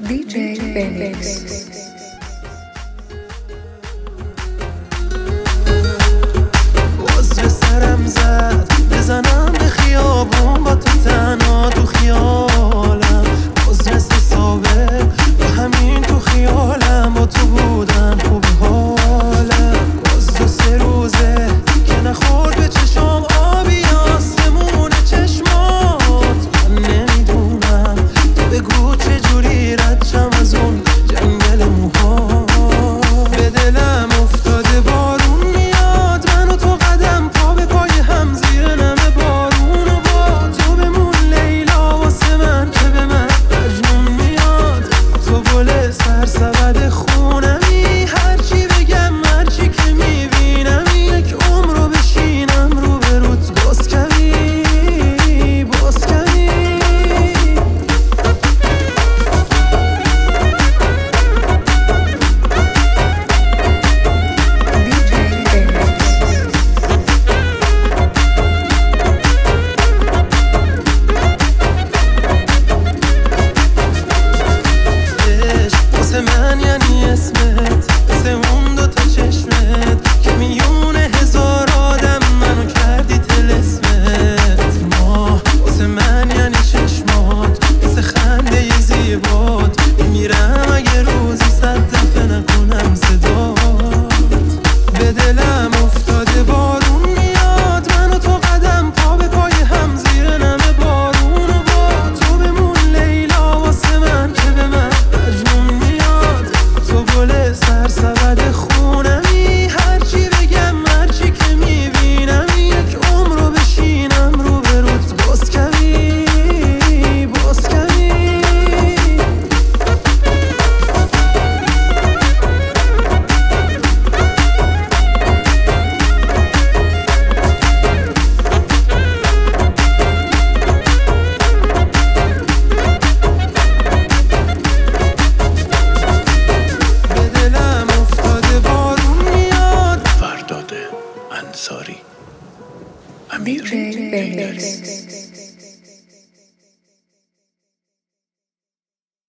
DJ Phoenix. وزر سرم زد بزنم به خیابون با تو تنها تو خیالم. وزر سابق با همین تو خیالم با تو بودم خوب حالم. وزر 3 روزه که نخورد به چشام آبی آسمون چشمات. من نمیدونم تو بگو چجوری رد شم از اون جنگل موها. به دلم افتاده بارون میاد، من و تو قدم پا به پای هم زیر نم بارون. و با تو بمون لیلا واسه من که به من مجنون میاد. تو گل سرسبد خونمی، هرچی بگم هرچی که میبینم یک عمر رو بشینم رو به روت بسکنی بسکنی. واسه من یعنی اسمت، مثل اون 2 تا چشمت که میونه هزار آدم منو کردی طلسمت. ما واسه من یعنی چشمات، مثل خنده ی زیبات. میمیرم اگه روزی 100 دفعه نکنم صدات. به دلم افتاده بارون میاد، من و تو قدم پا به پای هم زیر نم بارون. و با تو بمون لیلا واسه من که به من مجنون میاد. تو گل سرسبد خونمی، هرچی بگم هرچی که میبینم یک عمر رو بشینم رو به روت بسکنی بسکنی. به دلم افتاده بارون میاد. فرداد انصاری، امیر. DJ Phoenix.